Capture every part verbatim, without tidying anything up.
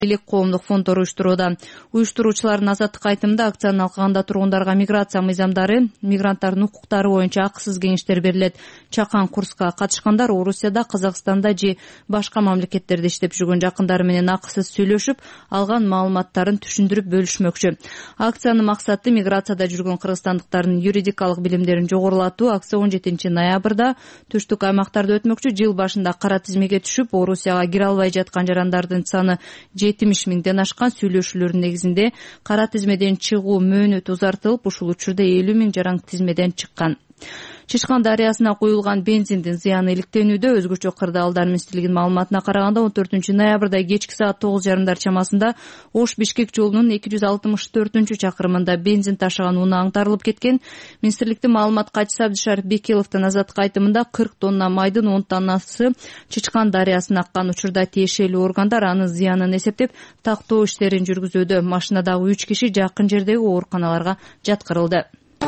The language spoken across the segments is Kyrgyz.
элек коомдук фонддор уюштурууда. Уюштуруучулардын азаттык айтымында акциянын алкагында тургундарга миграция мыйзамдары, мигранттардын укуктары боюнча акысыз кеңештер берилет. Чакан курска катышкандар Орусияда, Казакстанда же башка мамлекеттерде иштеп жүргөн жакындары менен акысыз сүйлөшүп, алган маалыматтарын түшүндүрүп бөлүшмөкчү. Акциянын максаты миграцияда жүргөн кыргызстандыктардын юридикалык билимдерин жогорулатуу. Акция он жетинчи ноябрда түштүк аймактарда өтмөкчү. Жыл башында кара тизмеге түшүп, Орусияга кире албай жаткан жарандардын саны жетимиш миңден ашкан. Сүйлөшүүлөрдүн негизинде кара тизмеден чыгуу мөөнөтү узартылып, ушул учурда элүү миң жаран тизмеден чыккан. Чычкан дарыясына куюлган бензиндин зыяны иликтенүүдө. Өзгөчө Кырдаалдар министрлигинин маалыматына караганда он төртүнчү ноябрда кечки саат тогуз жарымдар чамасында Ош-Бишкек жолунун эки жүз алтымыш төртүнчү чакырымында бензин ташыган унаа аңтарылып кеткен. Министрликтин маалымат катчысы Абдышариф Бекеловдун азаттык айтымында кырк тонна майдын он тоннасы Чычкан дарыясына аккан. Учурда тиешелүү органдар анын зыянын эсептеп, тактоо иштерин жүргүзүүдө. Машинадагы үч киши жакын жердеги ооруканаларга жаткырылды.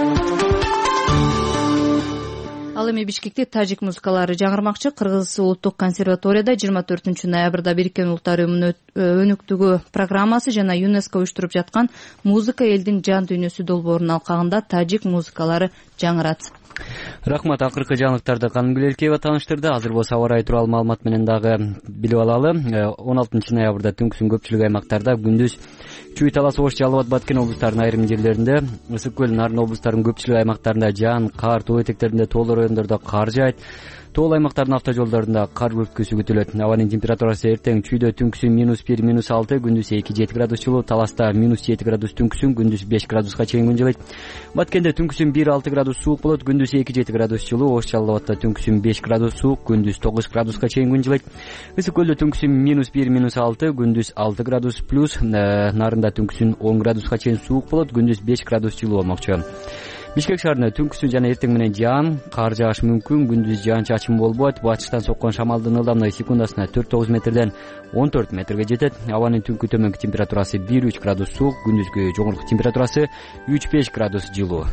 Ал эми Бишкекте тажик музыкалары жаңырмакчы. Кыргыз улуттук консерваторияда жыйырма төртүнчү ноябрда Бириккен Улуттар Уюмунун өнүктүгү программасы жана ЮНЕСКО уюштуруп жаткан музыка элдин жан дүйнөсү долбоорунун алкагында тажик музыкалары жаңырат. Рахмат, акыркы жаңылыктарды Каным Гүлелкеева тааныштырды. Азыр болсо аба ырайы тууралуу маалымат менен дагы билип алалы. он алтынчы ноябрда түнкүсүн көпчүлүк аймактарда, күндүз Чүй, Талас, Ош, Жалал Абад, Баткен облустарынын айрым жерлеринде, Ысык көл, Нарын облустарынын көпчүлүк аймактарында жаан, кар, тоо этектеринде, тоолор райондордо кар жаайт. Тоол аймактардын автожолдорунда кар бүрткүсү күтүлөт. Абанын температурасы эртең Чүйдө түнкүсүн минус бир, минус алты, күндүз эки жети градус жылуу, Таласта минус жети градус түнкүсүн, күндүз беш градуска чейин күн жылыйт. Баткенде түнкүсүн бир алты градус суук болот, күндүз эки жети градус жылуу, Ош, Жалал Абадта түнкүсүн беш градус суук, күндүз тогуз градуска чейин күн жылыйт. Ысык көлдө түнкүсүн минус бир, минус алты, күндүз алты градус плюс, Нарында түнкүсүн он градуска чейин суук болот, күндүз беш градус жылуу болмокчу. Бишкек шаарында түнкүсүн жана эртең менен жаан, кар жааш мүмкүн, күндүз жаан-чачын болбойт. Батыштан соккон шамалдын ылдамдыгы секундасына төрт тогуз метрден он төрт метрге жетет. Абанын түнкү төмөнкү температурасы бир үч градус суук, күндүзгү жогорку температурасы үч беш градус жылуу.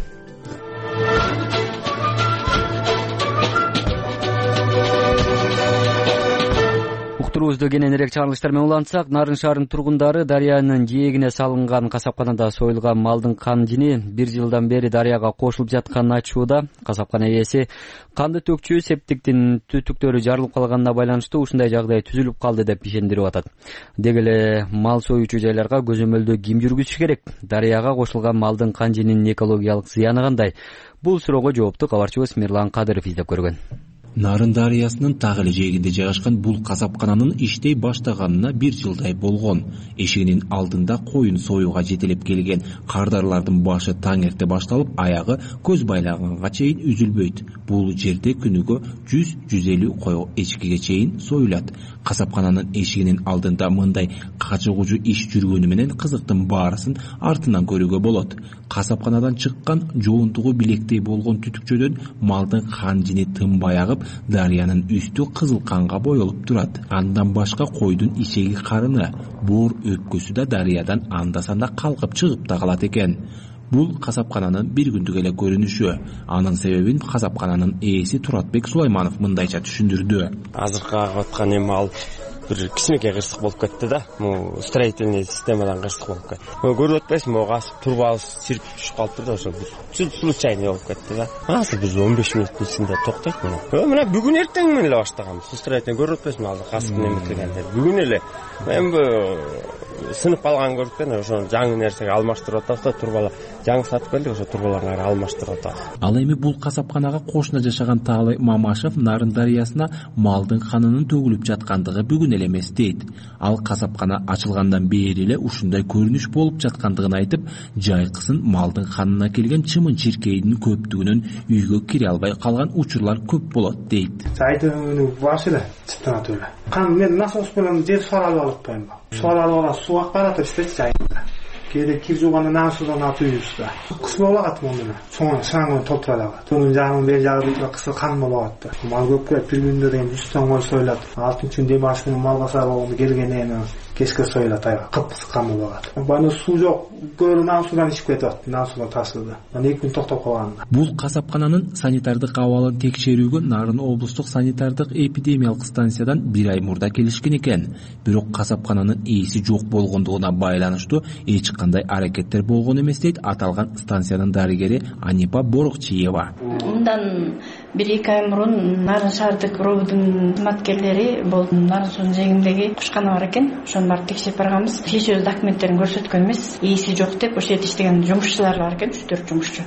Уктуруубузду кененирээк чагылыштар менен улантсак, Нарын шаарынын тургундары дарыянын жээгине салынган касапканада союлган малдын кан жини бир жылдан бери дарыяга кошулуп жатканын айтышууда. Касапкана ээси канды төкчү септиктин түтүктөрү жарылып калганына байланыштуу ушундай жагдай түзүлүп калды деп ишендирип атат. Деги эле мал союучу жайларга көзөмөлдү ким жүргүзүш керек? Дарыяга кошулган малдын кан жининин экологиялык зыяны кандай? Бул суроого жоопту кабарчыбыз Мирлан Кадыров издеп көргөн. Нарын дарыясынын так эле жээгинде жайгашкан бул касапкананын иштей баштаганына бир жылдай болгон. Эшигинин алдында коюн союуга жетелеп келген кардарлардын башы таң эрте башталып, аягы көз байлаганга чейин үзүлбөйт. Бул жерде күнүгө жүз жүз элүү кой эчкиге чейин союлат. Касапкананын эшигинин алдында мындай качыгуучу иш жүргөнү менен кызыктын баарысын артынан көрүүгө болот. Касапканадан чыккан жоонтугу билектей болгон түтүкчөдөн малдын кан жини тынбай агып, дарыянын үстү кызыл канга боелуп турат. Андан башка койдун ичеги карыны, боор өпкөсү да дарыядан анда-санда калкып чыгып да калат экен. Бул касапкананын бир күндүк эле көрүнүшү. Анын себебин касапкананын ээси Туратбек Сулайманов мындайча түшүндүрдү. Азыркы агып аткан эми ал бир кичинекей кырсык болуп кетти да. Могу строительный системадан кырсык болуп кетти. Көрүп атпайсызбы, могу асып турбабыз чирип түшүп калыптыр да, ошо бир случайный болуп кетти да. Азыр биз он беш мүнөттүн ичинде токтойт мына. Ө мына бүгүн эртең менен эле баштаганбыз. Строительный көрүп атпайсызбы, азыр касыптын эметилгенде. Бүгүн эле эми сынып калган көрүп, ошо жаңы нерсеге алмаштырып атабыз да, турбалар. Жаңы сатып келдик, ошо турбаларды ары алмаштырып атабыз. Ал эми бул касапканага кошуна жашаган Таалай Мамашев Нарын дарыясына малдын канынын төгүлүп жаткандыгы бүгүн эле эмес дейт. Ал касапкана ачылгандан бери эле ушундай көрүнүш болуп жаткандыгын айтып, жайкысын малдын канына келген чымын чиркейдин көптүгүнөн үйгө кире албай калган учурлар көп болот дейт. Сайдын башыда чыттанат эле. Кан мен насос менен жер суаралып алып коем. Суаралып алган суу акпаратып иштейт жайында. Кээде кир жууганда насостон атып үйүбүз да. Кыс болуп калат монда. Соң шаңын толтура алат. Сонун жагын бер жагы кысы кан болуп калат да. Мал көп келет, бир күндө деген жүз сом кой союлат. алтынчы күн демалыш күнү мал басар болгондо келгенден кечке сойлатайга кыпкысы камыл багат. Баны суу жок, көлүнөн судан ичип кетип атты, нан судан ташыды. Аны эки күн токтоп калган. Бул касапкананын санитардык абалын текшерүүгө Нарын облустук санитардык эпидемиялык станциядан бир ай мурда келишкен экен. Бирок касапкананын ээси жок болгондугуна байланыштуу эч кандай аракеттер болгон эмес дейт аталган станциянын дарыгери Анипа Борокчиева. Мындан бир эки ай мурун Нарын шаардык робудун кызматкерлери болду. Нарын суунун жээгиндеги кушкана бар экен. Ошону барып текшерип барганбыз. Тиешелүү документтерин көрсөткөн эмес. Ээси жок деп ошол жерде иштеген жумушчулар бар экен, үч төрт жумушчу.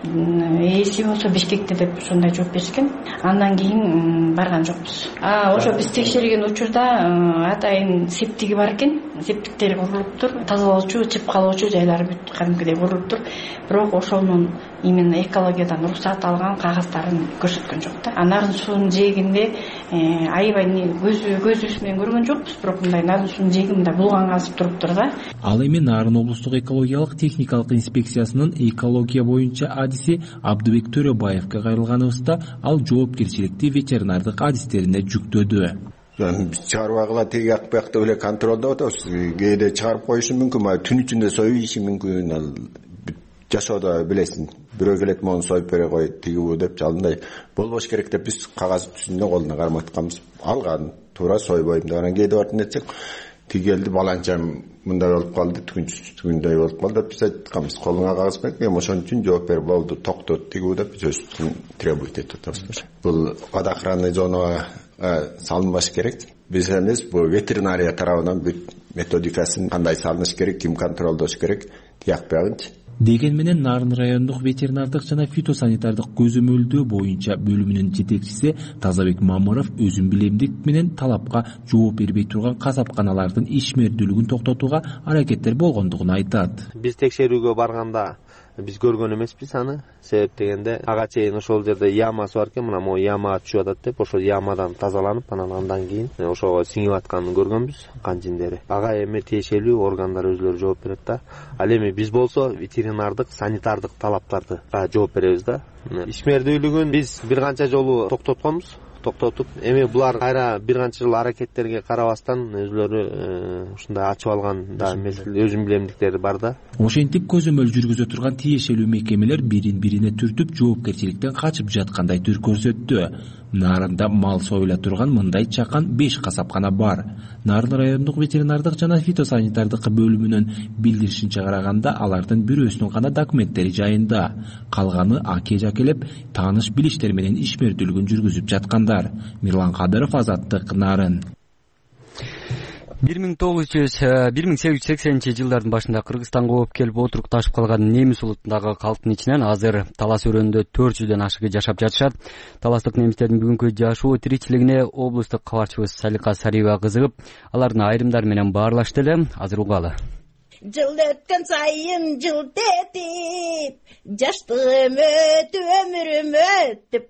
Ээси болсо Бишкекте деп ошондой жооп беришкен. Андан кийин барган жокпуз. А ошо биз текшерген учурда атайын септиги бар экен. Септиктери курулуптур, тазалоочу, чып калуучу жайлары бүт кадимкидей курулуптур. Бирок ошонун именно экологиядан уруксат алган кагаздарын көрсөткөн жок да. Нарын суунун жээгинде аябай көзүбүз менен көргөн жокпуз, бирок мындай Нарын суунун жээгинде булган казып туруптур да. Ал эми Нарын облустук экологиялык техникалык инспекциясынын экология боюнча адиси Абдыбек Төрөбаевга кайрылганыбызда ал жоопкерчиликти ветеринардык адистерине жүктөдү. Чарбагыла теги акпакты эле контролдоп атабыз. Кээде чыгарып коюшу мүмкүн, түн ичинде союп ийиши мүмкүн. Ал жашоодо билесиң, бирөө келет мону союп бере кой, тигибу деп жалындай болбош керек деп биз кагаз түзүнө колуна карматканбыз. Алган туура сойбойм деп анан кээде бартын этсек, тигелди баланчам мындай болуп калды, түгүндөй болуп калды деп биз айтканбыз. Колуңа кагаз берип, эми ошон үчүн жооп берип болду, токтот тигибу деп биз өзүбүз требуйт этип атабыз. Бул водоохранный зонага салынбаш керек. Биз эмес, бул ветеринария тарабынан бүт методикасын кандай салыныш керек, ким контролдош керек, тиякпагынчы. Деген менен Нарын райондук ветеринардык жана фитосанитардык көзөмөлдөө боюнча бөлүмүнүн жетекчиси Тазабек Мамыров өзүн билемдик менен талапка жооп бербей турган касапканалардын ишмердүүлүгүн токтотууга аракеттер болгондугун айтат. Биз текшерүүгө барганда биз көргөн эмеспиз аны. Себеп дегенде ага чейин ошол жерде ямасы бар экен, мына могу яма түшүп атат деп, ошол ямадан тазаланып, анан андан кийин ошого сиңип атканын көргөнбүз, кан жиндери. Ага эми тиешелүү органдар өзлөрү жооп берет да. Ал эми биз болсо ветеринардык, санитардык талаптарды жооп беребиз да. Ишмердүүлүгүн биз бир канча жолу токтотконбуз. токтотуп, эми булар кайра бир канча жыл аракеттерге карабастан өзлөрү ушундай ачып алган да өзүн билемдиктери бар да. Ошентип көзөмөл жүргүзө турган тиешелүү мекемелер бирин бирине түртүп жоопкерчиликтен качып жаткандай түр көрсөттү. Нарында мал союла турган мындай чакан беш касапкана бар. Нарын райондук ветеринардык жана фитосанитардык бөлүмүнүн билдиришинче караганда алардын бирөөсүнүн гана документтери жайында, калганы аке жакелеп тааныш билиштер менен ишмердүүлүгүн жүргүзүп жаткандар. Мирлан Кадыров, Азаттык, Нарын. бир миң сегиз жүз сексенинчи жылдардын башында Кыргызстанга ооп келип отурук ташып калган немис улутундагы калктын ичинен азыр Талас өрөөнүндө төрт жүздөн ашыгы жашап жатышат. Таластык немистердин бүгүнкү жашоо тиричилигине облустук кабарчыбыз Салика Сариева кызыгып, алардын айрымдары менен баарлашты эле. Азыр угалы. Жыл өткөн сайын жылт этип, жаштыгым өтүп өмүрүм өтүп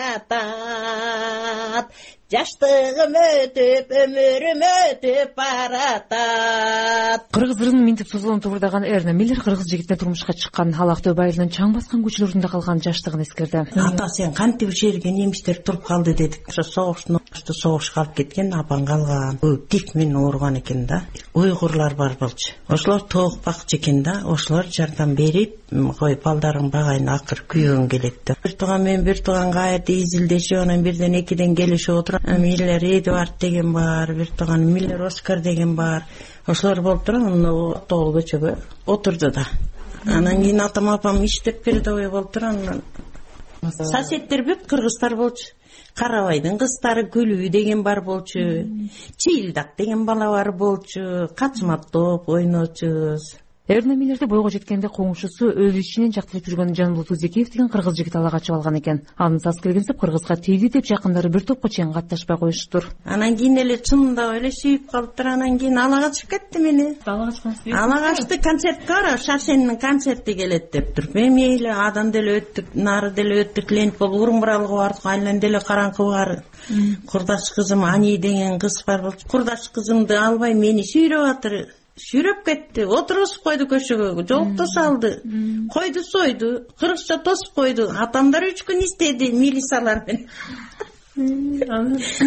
баратат. Жаштыгым өтүп өмүрүм өтүп баратат. Кыргыздын минтип тузулун турдаган Эрна Миллер кыргыз жигитине турмушка чыккан ал Актөбө айылынын чаң баскан көчөлөрүндө калган жаштыгын эскерди. Ата, сен кантип ушул жерге немистер туруп калды дедик. Ошо согуштун согушка алып кеткен, апаң калган. Тиф менен ооруган экен да. Уйгурлар бар болчу. Ошолор тоок бакчы экен да. Ошолор жардам берип, кой балдарың багайын акыр күйгөн келет да. Бир тууган менен бир тууган кайерде изилдешип, анан бирден экиден келишип отуруп, Миллер Эдуард деген бар, бир тууган Миллер Оскар деген бар. Ошолор болуп туруп, анан тоол көчөгө отурду да. Анан кийин атам апам иштеп передовой болуп туруп, анан соседтер бүт кыргыздар болчу. Карабайдын кыздары Күлүү деген бар болчу. Чыйылдак деген бала бар болчу. Качмат топ ойночубуз. Эрна Миллерди бойго жеткенде коңшусу өз ичинен жактырып жүргөн Жанболот Узекеев деген кыргыз жигит ала качып алган экен. Анын саз келгенсип кыргызга тийди деп жакындары бир топко чейин катташпай коюштур. Анан кийин эле чындап эле сүйүп калыптыр. Анан кийин ала качып кетти мени. Ала качкансыз? Ала качты, концертке бара, Шашенин концерти келет дептир. Эми эле адам деле өттүк, нары деле өттүк, лент болуп Урумбуралга бардык, айлан деле караңкы бар. Курдаш кызым Ани деген кыз бар болчу. Курдаш кызымды албай мени сүйрөп атыр. Сүйрөп кетти, отургузуп койду көчөгө, жолукта салды, койду сойду, кыргызча тосуп койду. Атамдар үч күн издеди милициялар менен.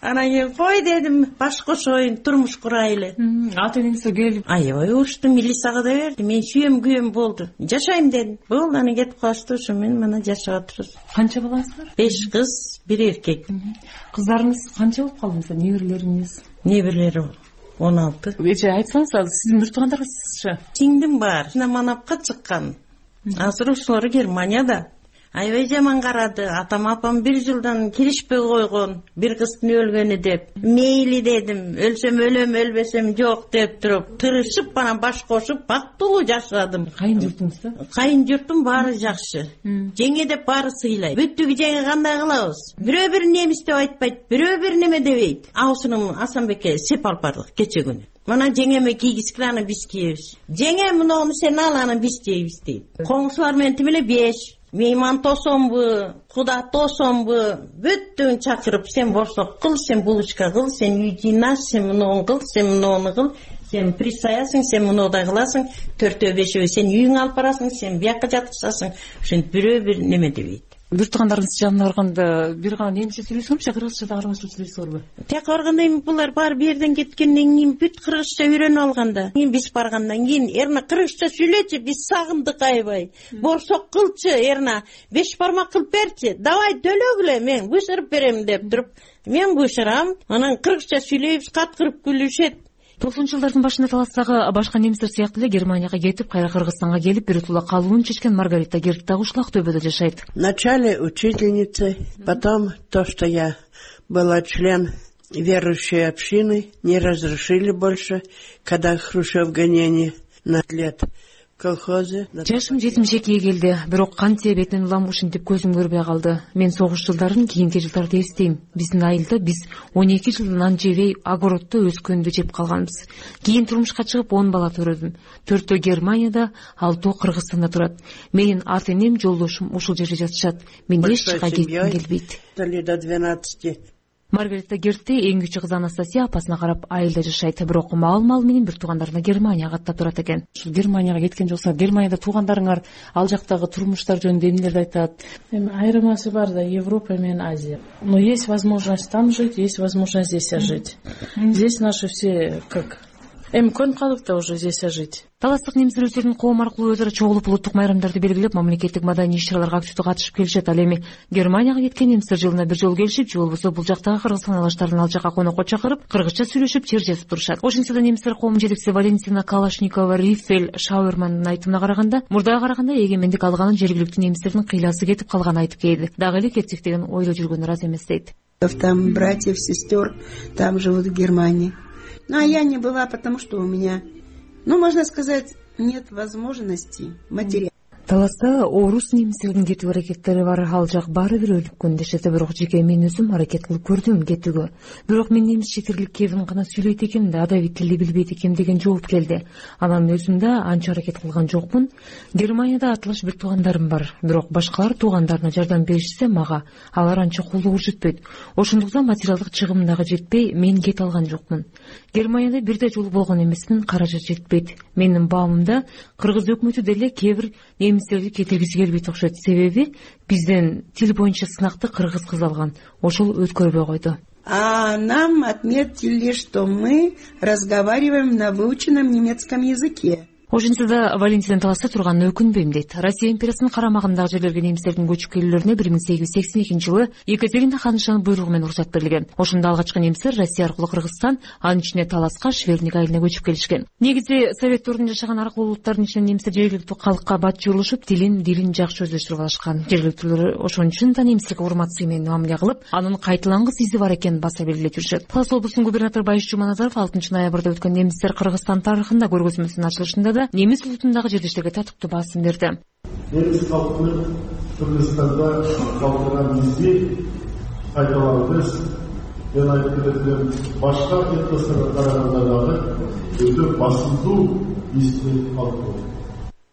Анан кийин кой дедим, баш кошоюн, турмуш курайлы. Ата энеңиз келип аябай урушту, милицияга да берди. Мен сүйөм күйөм болду. Жашайм дедим. Болду, анан кетип калышты. Ошо менен мына жашап атырбыз. Канча балаңыз бар? беш кыз, бир эркек. Кыздарыңыз канча болуп калдыңыздар? Неберелериңиз? Неберелери он алты. Эже айтсаңыз, ал сиздин бир туугандарыңызчы? Сиңдим бар. Манапка чыккан. Азыр ошолор Германияда. Аябай жаман карады. Атам апам бир жылдан киришпей койгон, бир кыздын өлгөнү деп. Мейли дедим, өлсөм өлөм, өлбөсөм жок деп туруп, тырышып анан баш кошуп бактылуу жашадым. Кайын журтуңузда? Кайын журтум баары жакшы. Жеңе деп баары сыйлайт. Бүттүгү жеңе кандай кылабыз? Бирөө бир немис деп айтпайт, бирөө бир неме дебейт. Аусунун Асанбекке сеп алып бардык кече күнү. Мына жеңеме кийгизгиле аны биз кийебиз. Жеңе муну сен ал, аны биз жейбиз дейт. Коңшулар менен тимеле беш. Мейман тосомбу, куда тосомбу, бүттүн чакырып, сен борсок кыл, сен булочка кыл, сен үй жыйнаш, сен муну кыл, сен муну кыл, сен присаясың, сен мунудай кыласың, төртөө бешөө сен үйүңө алып барасың, сен бияка жаткызасың. Ошентип бирөө бир неме дебейт. Бир туугандарыңыз жанына барганда бир гана немисче сүйлөйсүңөрбү, кыргызча да арабача сүйлөйсүңөрбү? Тияка барганда эми булар баары бу жерден кеткенден кийин бүт кыргызча үйрөнүп алганда, кийин биз баргандан кийин Эрна кыргызча сүйлөчү, биз сагындык аябай. Борсок кылчы, Эрна, беш бармак кылып берчи. Давай төлөгүлө, мен бышырып берем деп туруп, мен бышырам, анан кыргызча сүйлөйбүз, каткырып күлүшөт. токсонунчу жылдардын башында Таластагы башка немистер сыяктуу эле Германияга кетип, кайра Кыргызстанга келип, биротула калууну чечкен Маргарита Герд дагы ушул Актөбөдө жашайт. Вначале учительницей, потом то, что я была член верующей общины, не разрешили больше, когда Хрущев гонение на лет колхозе. Жашым жетимиш экиге келди, бирок кан себебинен улам ушинтип көзүм көрбөй калды. Мен согуш жылдарын кийинки жылдарды эстейм. Биздин айылда биз он эки жыл нан жебей огороддо өскөндү жеп калганбыз. Кийин турмушка чыгып он бала төрөдүм. Төртөө Германияда, алтоо Кыргызстанда турат. Менин ата энем, жолдошум ушул жерде жашашат. Мен эч жака кетким келбейт. До двенадцати. Маргарита Гертте эң кичүү кызы Анастасия апасына карап айылда жашайт, бирок мал-мал менен бир туугандарына Германияга аттап турат экен. Ушул Германияга кеткен жоксо, Германияда туугандарыңар ал жактагы турмуштар жөнүндө эмнелерди айтат? Эми айырмасы бар да, Европа менен Азия. Но есть возможность там жить, есть возможность здесь жить. Здесь наши все как эми көнүп калдык да уже здесь жить. Таластык немистер өздөрүнүн коом аркылуу өзара чогулуп улуттук майрамдарды белгилеп, мамлекеттик маданий иш-чараларга активдүү катышып келишет. Ал эми Германияга кеткен немистер жылына бир жолу келишип, же болбосо бул жактагы Кыргызстан алаштарын ал жака конокко чакырып, кыргызча сүйлөшүп, чер жазып турушат. Ошентсе да немистер коомунун жетекчиси Валентина Калашникова Рифель Шауермандын айтымына караганда, мурдага караганда эгемендик алганын жергиликтүү немистердин кыйласы кетип калганын айтып келди. Дагы эле кетсек деген ойдо жүргөнү раз эмес дейт. Там братьев, сестер, там живут в Германии. Ну, а я не была, потому что у меня, ну, можно сказать, нет возможности материала. Таласта орус немистердин кетүү аракеттери бар, ал жак баары бир өлүккөн дешет, бирок жеке мен өзүм аракет кылып көрдүм кетүүгө. Бирок мен немис четирлик кебин гана сүйлөйт экем да, адабий тилди билбейт экем деген жооп келди. Анан өзүм да анча аракет кылган жокмун. Германияда атылаш бир туугандарым бар, бирок башкалар туугандарына жардам беришсе мага алар анча кулдук көрсөтпөйт. Ошондуктан материалдык чыгым дагы жетпей, мен кете алган жокмун. Германияда бирде жолу болгон эмесмин, каражат жетпейт. Менин баамымда кыргыз өкмөтү деле кээ бир немистерди кетиргиси келбейт окшойт. Себеби бизден тил боюнча сынакты кыргыз кыз алган. Ошол өткөрбөй койду. А нам отметили, что мы разговариваем на выученном немецком языке. Ошентсе да Валентина Таласта турганына өкүнбөйм дейт. Россия империясынын карамагындагы жерлерге немистердин көчүп келүүлөрүнө бир миң сегиз жүз сексен экинчи жылы Екатерина ханышанын буйругу менен уруксат берилген. Ошондо алгачкы немистер Россия аркылуу Кыргызстан, анын ичине Таласка, Шверник айылына көчүп келишкен. Негизи Совет ордунда жашаган аркылуу улуттардын ичинен немистер жергиликтүү калкка бат журулушуп, тилин, дилин жакшы өздөштүрүп алышкан. Жергиликтүүлөр ошон үчүн да немистерге урмат сый менен мамиле кылып, анын кайталангыс изи бар экенин баса белгилеп жүрүшөт. Талас облусунун губернатору Байыш Жуманазаров алтынчы ноябрда өткөн немистер Кыргызстан тарыхында көргөзмөсүнүн ачылышында да немис улутунда жердештерге татыктуу баасым берди. Немис халкынын Кыргызстанда калдырган изи кайталанбас. Мен айтып кетем, башка этносторго караганда дагы өтө басымдуу изди калдырды.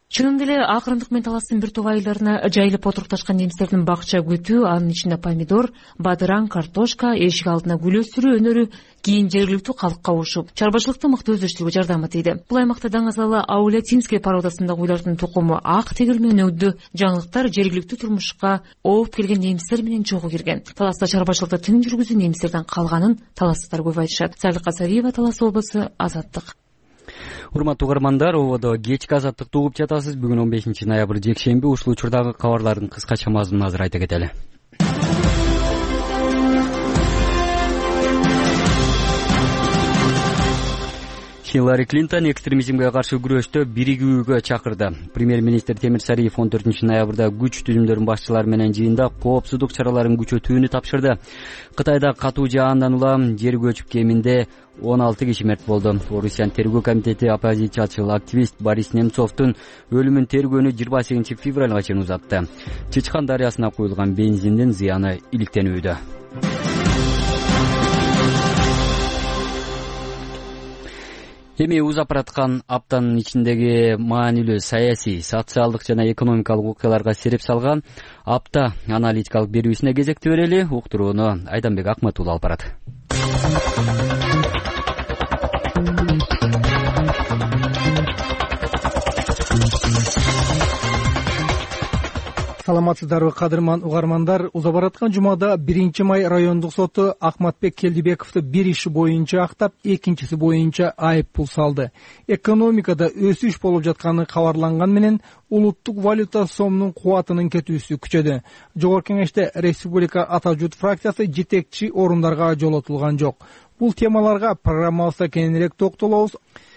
Чынында эле акырындык менен таластын бир топ айылдарына жайылып отурукташкан немистердин бакча күтүү, анын ичинде помидор, бадыран, картошка, эшик алдына гүл өстүрүү өнөрү кийин жергиликтүү калкка урушуп, чарбачылыкты мыкты өздөштүрүүгө жардам тийди. Бул аймакта даңазалы Аулятинский породасындагы уйлардын тукуму ак тегирмен өңдү жаңылыктар жергиликтүү турмушка ооп келген немистер менен чогуу кирген. Таласта чарбачылыкты тың жүргүзүү немистерден калганын таластар көп айтышат. Сайлыкка Сариева, Талас облусу, Азаттык. Урматтуу угармандар, ободо кечки Азаттыкты угуп жатасыз. Бүгүн он бешинчи ноябрь жекшемби. Ушул учурдагы кабарлардын кыскача мазмунун азыр айта кетели. Хиллари Клинтон экстремизмге каршы күрөштө биригүүгө чакырды. Премьер-министр Темир Сариев он төртүнчү ноябрда күч түзүмдөрүнүн башчылары менен жыйында коопсуздук чараларын күчөтүүнү тапшырды. Кытайда катуу жаандан улам жер көчүп кеминде он алты киши мерт болду. Орусиянын тергөө комитети оппозициячыл активист Борис Немцовдун өлүмүн тергөөнү жыйырма сегизинчи февралга чейин узатты. Чычкан дарыясына куюлган бензиндин зыяны иликтенүүдө. Эми узап бараткан аптанын ичиндеги маанилүү саясий, социалдык жана экономикалык окуяларга сереп салган апта аналитикалык берүүсүнө кезекти берели. Уктурууну Айданбек Акмат уулу алып барат. Саламатсыздарбы кадырман угармандар. Узап бараткан жумада биринчи май райондук соту Акматбек Келдибековду бир иши боюнча актап, экинчиси боюнча айып пул салды. Экономикада өсүш болуп жатканы кабарланган менен улуттук валюта сомдун кубатынын кетүүсү күчөдү. Жогорку кеңеште Республика Ата журт фракциясы жетекчи орундарга жолотулган жок. Бул темаларга программабызда кененирээк токтолобуз.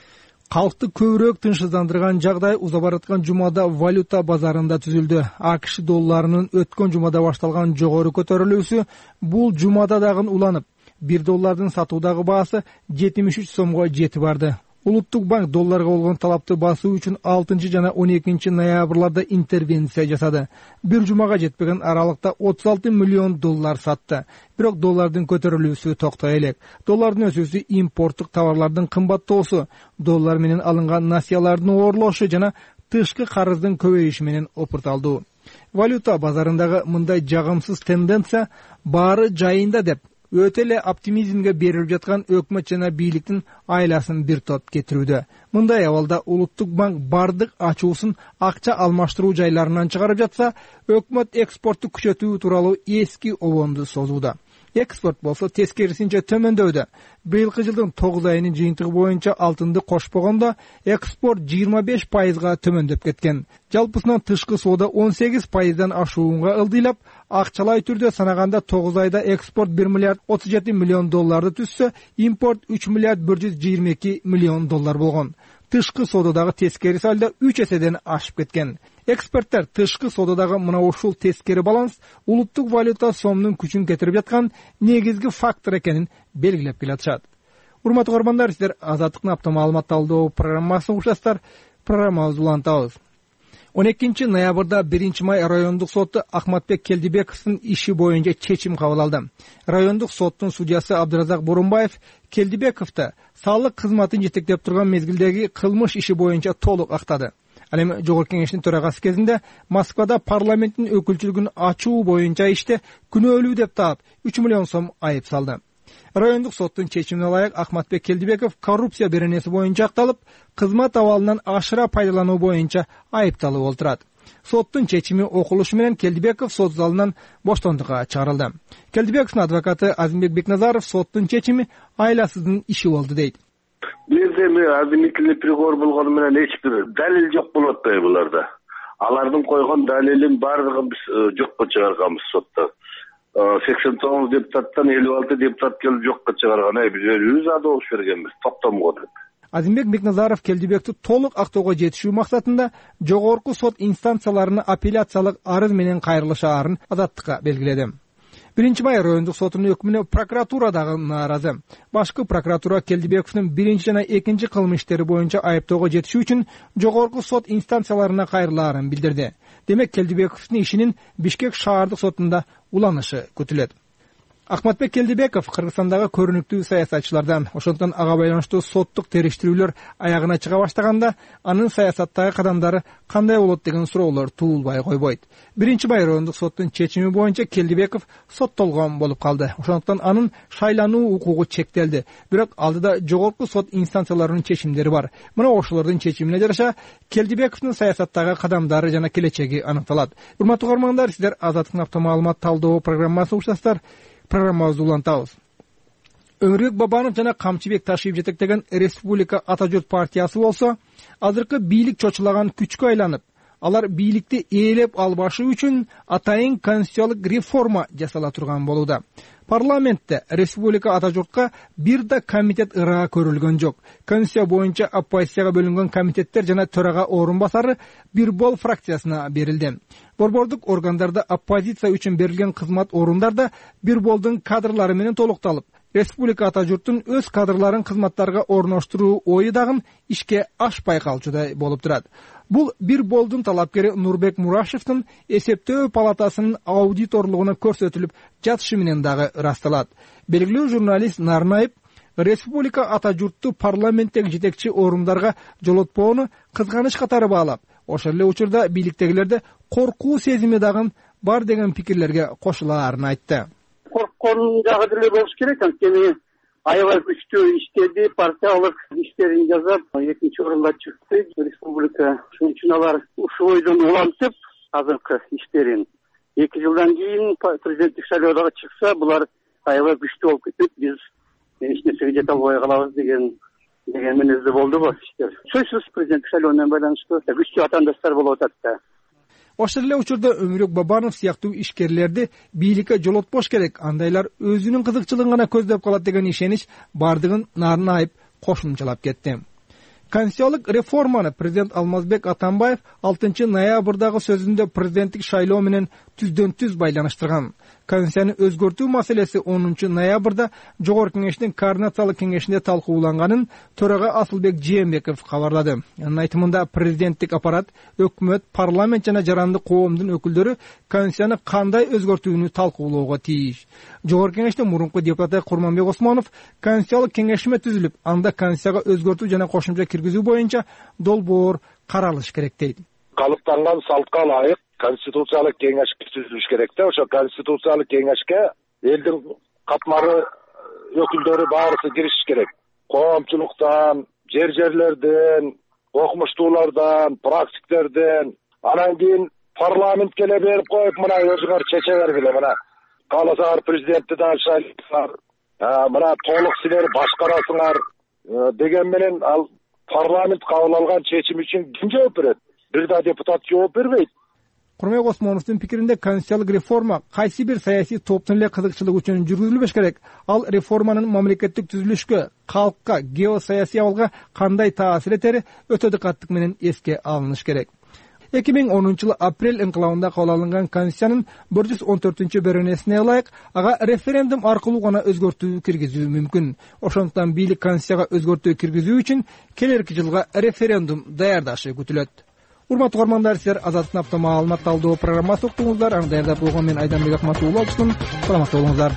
Калкты көбүрөөк тынчсыздандырган жагдай узап бараткан жумада валюта базарында түзүлдү. АКШ долларынын өткөн жумада башталган жогору көтөрүлүүсү бул жумада дагы уланып, бир доллардын сатуудагы баасы жетимиш үч сомго жетип барды. Улуттук банк долларга болгон талапты басуу үчүн алтынчы жана он экинчи ноябрларда интервенция жасады. Бир жумага жетпеген аралыкта отуз алты миллион доллар сатты. Бирок доллардын көтөрүлүүсү токтой элек. Доллардын өсүүсү импорттук товарлардын кымбаттоосу, доллар менен алынган насыялардын оорлошу жана тышкы карыздын көбөйүшү менен опурталдуу. Валюта базарындагы мындай жагымсыз тенденция баары жайында деп өтө эле оптимизмге берилип жаткан өкмөт жана бийликтин айласын бир топ кетирүүдө. Мындай абалда улуттук банк бардык ачуусун акча алмаштыруу жайларынан чыгарып жатса, өкмөт экспортту күчөтүү тууралуу эски обонду созууда. Экспорт болсо тескерисинче төмөндөүүдө. Быйылкы жылдын тогуз айынын жыйынтыгы боюнча алтынды кошпогондо экспорт жыйырма беш пайызга төмөндөп кеткен. Жалпысынан тышкы соода он сегиз пайыздан ашуунга ылдыйлап, акчалай түрдө санаганда тогуз айда экспорт бир миллиард отуз жети миллион долларды түзсө, импорт үч миллиард бир жүз жыйырма эки миллион доллар болгон. Тышкы соодадагы тескери сальдо үч эседен ашып кеткен. Эксперттер тышкы соодадагы мына ушул тескери баланс улуттук валюта сомдун күчүн кетирип жаткан негизги фактор экенин белгилеп келатышат. Урматтуу угармандар, сиздер Азаттыктын апта маалымат талдоо программасын угушасыздар. Программабызды улантабыз. он экинчи ноябрда биринчи май райондук соту Акматбек Келдибековдун иши боюнча чечим кабыл алды. Райондук соттун судьясы Абдыразак Борунбаев Келдибековду салык кызматын жетектеп турган мезгилдеги кылмыш иши боюнча толук актады. Ал эми жогорку кеңештин төрагасы кезинде Москвада парламенттин өкүлчүлүгүн ачуу боюнча иште күнөөлүү деп таап үч миллион сом айып салды. Райондук соттун чечимине ылайык Акматбек Келдибеков коррупция беренеси боюнча акталып, кызмат абалынан ашыра пайдалануу боюнча айыпталып олтурат. Соттун чечими окулушу менен Келдибеков сот залынан боштондукка чыгарылды. Келдибековдун адвокаты Азимбек Бекназаров соттун чечими айласыздын иши болду дейт. Бул жерде обвинительный приговор болгону менен эч бир далил жок болуп атпайбы буларда. Алардын койгон далилин баардыгын биз жокко чыгарганбыз сотто. сексен тогуз депутаттан элүү алты депутат келип жокко чыгарган. Ай биз өзүбүз да добуш бергенбиз, токтомго деп. Азимбек Бекназаров Келдибекти толук актоого жетишүү максатында жогорку сот инстанцияларына апелляциялык арыз менен кайрылышаарын Азаттыкка белгиледи. биринчи май райондук сотунун өкмүнө прокуратура дагы нааразы. Башкы прокуратура Келдибековдун биринчи жана экинчи кылмыш иштери боюнча айыптоого жетишүү үчүн жогорку сот инстанцияларына кайрылаарын билдирди. Демек Келдибековдун ишинин Бишкек шаардык сотунда уланышы күтүлөт. Акматбек Келдибеков Кыргызстандагы көрүнүктүү саясатчылардан. Ошондон ага байланыштуу соттук териштирүүлөр аягына чыга баштаганда анын саясаттагы кадамдары кандай болот деген суроолор туулбай койбойт. Биринчи май райондук соттун чечими боюнча Келдибеков соттолгон болуп калды. Ошондуктан анын шайлануу укугу чектелди. Бирок алдыда жогорку сот инстанцияларынын чечимдери бар. Мына ошолордун чечимине жараша Келдибековдун саясаттагы кадамдары жана келечеги аныкталат. Урматтуу көрөрмандар, сиздер Азаттыктын автомаалымат талдоо программасын угушасыздар. Программабызды улантабыз. Өмүрбек Бабанов жана Камчыбек Ташиев жетектеген Республика Ата журт партиясы болсо, азыркы бийлик чочулаган күчкө айланып, алар бийликти ээлеп албашы үчүн атайын конституциялык реформа жасала турган болууда. Парламентте Республика Ата журтка бир да комитет ыраа көрүлгөн жок. Конституция боюнча оппозицияга бөлүнгөн комитеттер жана төрага орун басары бир бол фракциясына берилди. Борбордук органдарда оппозиция үчүн берилген кызмат орундарда бир болдун кадрлары менен толукталып, Республика Ата журттун өз кадрларын кызматтарга орноштуруу ою дагы ишке ашпай калчудай болуп турат. Бул бир болдун талапкери Нурбек Мурашевдин эсептөө палатасынын аудиторлугуна көрсөтүлүп жатышы менен дагы ырасталат. Белгилүү журналист Нарнаев Республика Ата журтту парламенттеги жетекчи орундарга жолотпоону кызганыч катары баалап, ошол эле учурда бийликтегилерде коркуу сезими дагы бар деген пикирлерге кошулаарын айтты. Корккон жагы деле болуш керек, анткени аябай күчтүү иштеди, партиялык иштерин жасап, экинчи орунга чыкты. Республика ошон үчүн алар ушул ойдон улантып, азыркы иштерин эки жылдан кийин президенттик шайлоодо чыкса, булар аябай күчтүү болуп кетет, биз эч нерсеге жете албай калабыз деген деген менезде болду бу иштер. Сөзсүз президенттик шайлоо менен байланыштуу күчтүү атаандаштар болуп атат да. Ошол эле учурда Өмүрбек Бабанов сыяктуу ишкерлерди бийликке жолотпош керек, андайлар өзүнүн кызыкчылыгын гана көздөп калат деген ишенич бардыгын Нарнаев кошумчалап кетти. Конституциялык реформаны президент Алмазбек Атамбаев алтынчы ноябрдагы сөзүндө президенттик шайлоо менен түздөн түз байланыштырган. Конституцияны өзгөртүү маселеси онунчу ноябрда Жогорку кеңештин координациялык кеңешинде талкууланганын төрага Асылбек Жээнбеков кабарлады. Анын айтымында президенттик аппарат, өкмөт, парламент жана жаранды коомдун өкүлдөрү Конституцияны кандай өзгөртүүнү талкуулоого тийиш. Жогорку кеңештин мурунку депутаты Курманбек Осмонов конституциялык кеңешме түзүлүп, анда конституцияга өзгөртүү жана кошумча киргизүү боюнча долбоор каралыш керек дейт. Калыптанган салтка ылайык конституциялык кеңеш түзүлүш керек да. Ошо конституциялык кеңешке элдин катмары өкүлдөрү баарысы киришиш керек. Коомчулуктан, жер жерлерден, окумуштуулардан, практиктерден, анан кийин парламент келе берип коюп, мына өзүңөр чече бергиле, мына кааласаңар президентти да шайлайсыңар, мына толук силер башкарасыңар деген менен ал парламент кабыл алган чечим үчүн ким жооп берет? Бир да депутат жооп бербейт. Курманбек Осмоновдун пикиринде конституциялык реформа кайсы бир саясий топтун эле кызыкчылыгы үчүн жүргүзүлбөш керек. Ал реформанын мамлекеттик түзүлүшкө, калкка, геосаясий абалга кандай таасир этери өтө диккаттык менен эске алыныш керек. эки миң онунчу жылы апрель инкылабында кабыл алынган конституциянын бир жүз он төртүнчү беренесине ылайык ага референдум аркылуу гана өзгөртүү киргизүү мүмкүн. Ошондуктан бийлик конституцияга өзгөртүү киргизүү үчүн келерки жылга референдум даярдашы күтүлөт. Урматтуу көрөрмандар, силер Азаттыктын автомаалымат талдоо программасы уктуңуздар. Аны даярдап койгон мен Айданбек Акматов уулу алчысмын. Саламатта болуңуздар.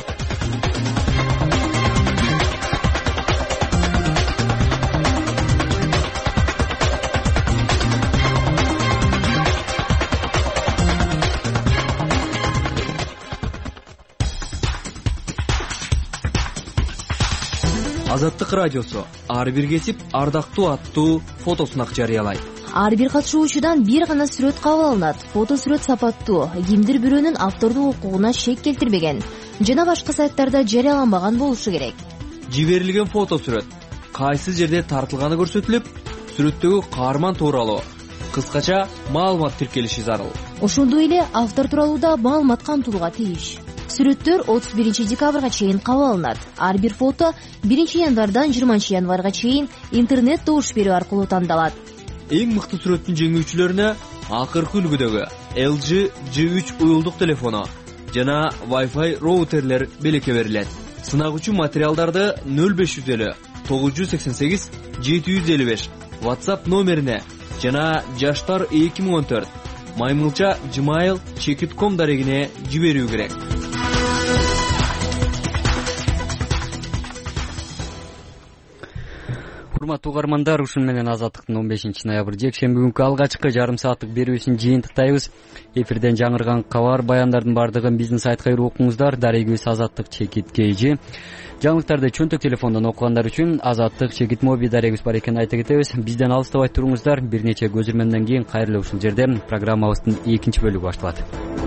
Азаттык радиосу ар бир кесип ардактуу аттуу фотосунак жарыялайт. Ар бир катышуучудан бир гана сүрөт кабыл алынат. Фото сүрөт сапаттуу, кимдир бирөөнүн автордук укугуна шек келтирбеген жана башка сайттарда жарыяланбаган болушу керек. Жиберилген фото сүрөт кайсы жерде тартылганы көрсөтүлүп, сүрөттөгү каарман тууралуу кыскача маалымат тиркелиши зарыл. Ошондой эле автор тууралуу да маалымат камтылууга тийиш. Сүрөттөр отуз биринчи декабрга чейин кабыл алынат. Ар бир фото биринчи январдан жыйырманчы январга чейин интернет добуш берүү аркылуу тандалат. Эң мыкты сүрөттүн жеңүүчүлөрүнө акыркы үлгүдөгү эл джи джи үч уюлдук телефону жана Wi-Fi роутерлер белекке берилет. Сынагучу материалдарды нөл беш жүз элүү тогуз жүз сексен сегиз жети жүз элүү беш WhatsApp номерине жана жаштар эки миң он төрт маймылча gmail чекит точка ком дарегине жиберүү керек. урматтуу угармандар, ушун менен Азаттыктын он бешинчи ноябрь жекшемби күнкү алгачкы жарым сааттык берүүсүн жыйынтыктайбыз. Эфирден жаңырган кабар, баяндардын бардыгын биздин сайтка кирип окуңуздар. Дарегибиз Азаттык чекит kg. Жаңылыктарды чөнтөк телефондон окугандар үчүн Азаттык чекит моби дарегибиз бар экенин айта кетебиз. Бизден алыстабай туруңуздар. Бир нече көзүрмөндөн кийин кайрылып ушул жерде программабыздын экинчи бөлүгү башталат.